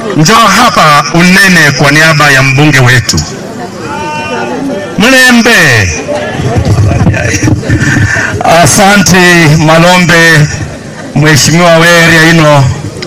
Njoo hapa unene kwa niaba ya mbunge wetu. Mlembe. Asante Malombe, Mheshimiwa Weria ino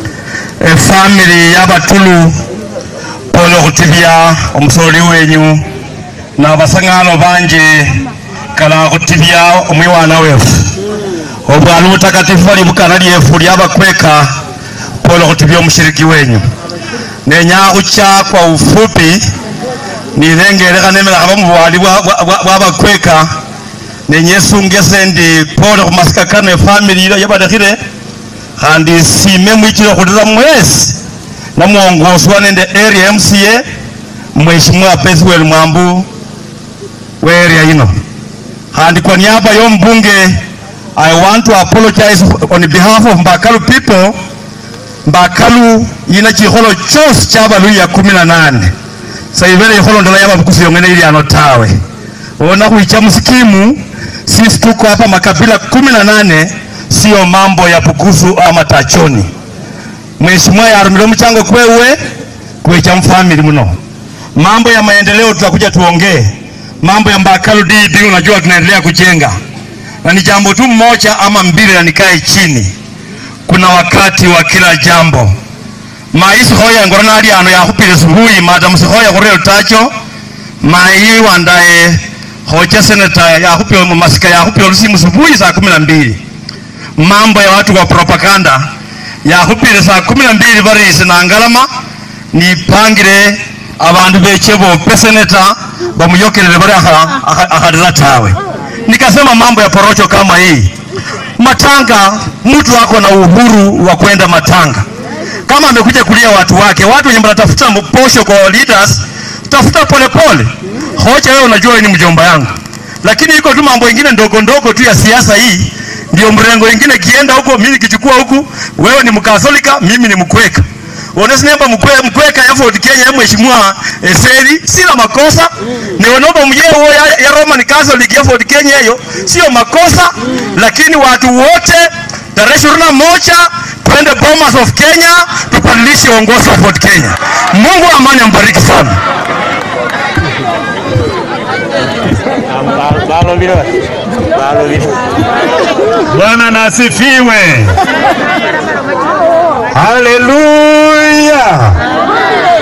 family y'abatulu polo kutibya omusoli wenyu na basangano banje kala kutibya omwiwana wefu obwalu butakatifu bali bukanali efu lyabakweka polo kutibya omushiriki wenyu nenya kucha kwa ufupi nirengereka nemera abamubwali bwabakweka nenyesu ngese ndi polo kumasika kane family y'abadakhire kandi sime mwichiro kutira mwezi na muongozwa nende area MCA Mheshimiwa Peswell Mwambu area ino. And kwa niaba ya mbunge, I want to apologize on behalf of Mbakalu people. Mbakalu ina chiholo chose chaba lui ya 18. Sa ivele iholo ndola yaba bukusi yongene ili anotawe. Ona kuicha msikimu, sisi tuko hapa makabila 18, sio mambo ya bukusu ama tachoni. Mheshimiwa ya arumilo mchango kwewe, kwecha mfamili mno. Mambo ya maendeleo tutakuja tuongee. Mambo ya Mbakalu DD unajua tunaendelea kujenga. Na ni jambo tu moja ama mbili na nikae chini. Kuna wakati wa kila jambo. Maisi hoya ngorona hadi ano ya hupile suhui madam hoya koreo tacho. Mai wandae hoja seneta ya hupile masika ya hupile usimu suhui saa 12. Mambo ya watu wa propaganda ya hupile saa 12 bari sinangalama ni pangire abantu bechebo peseneta bamuyokelele bari akadilatawe. Nikasema mambo ya porocho kama hii. Matanga, mtu wako na uhuru wa kwenda matanga. Kama amekuja kulia watu wake, watu wenye mnatafuta posho kwa leaders, tafuta pole pole. Hoja wewe unajua ni mjomba yangu. Lakini iko tu mambo mengine ndogo ndogo tu ya siasa hii, ndio mrengo mwingine kienda huko, mimi kichukua huku, wewe ni Mkatolika, mimi ni Mkweka. Wanasema hapa Mkweka ya Ford Kenya Mheshimiwa Eseri sina makosa. Ni wanaomba mjeo ya Roman Catholic ya Ford Kenya hiyo sio makosa, lakini watu wote tarehe 21 twende Bomas of Kenya tupadilishe uongozi wa Ford Kenya. Mungu amani ambariki sana. Bwana nasifiwe. Hallelujah.